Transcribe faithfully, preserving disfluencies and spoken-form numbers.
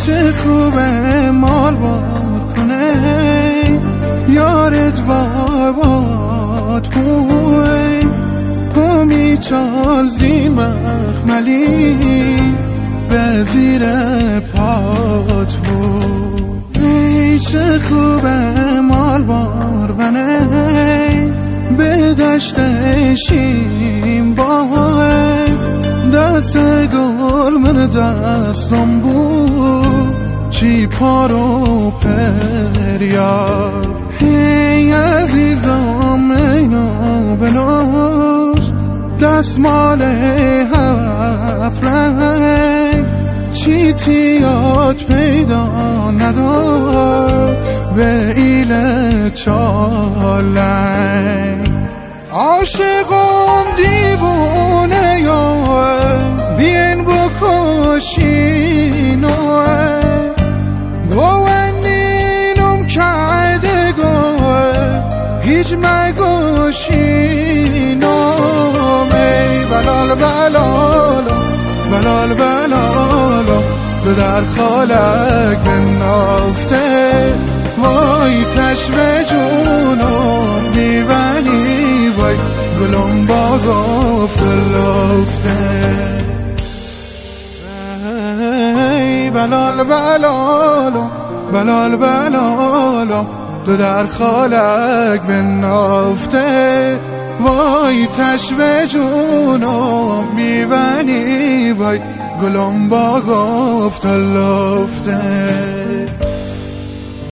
چه خوبه مال بار کنه یارت وابات بوی تو میچازی مخملی به زیر پات بود. ای چه خوبه مال بار ونه به دشت شیم باه دست گل من دستم بود چی پارو پریاد. ای عزیزم اینو بنوش دستمال هفت رنگ چی تیات پیدا ندار به ایل چالنگ. عاشقم دیوونه یوه بین بکشینوه گوانینم کرده گوه هیچ مگوشینوم. ای بلال بلالو بلال بلالو تو در خالک نافته وای تشبه جونم میبنی وای گلم با گفت لفته. ای بلال بلالو بلال بلالو تو در خالک به نافته وای تشبه جونم میبنی وای گلم با گفت لفته.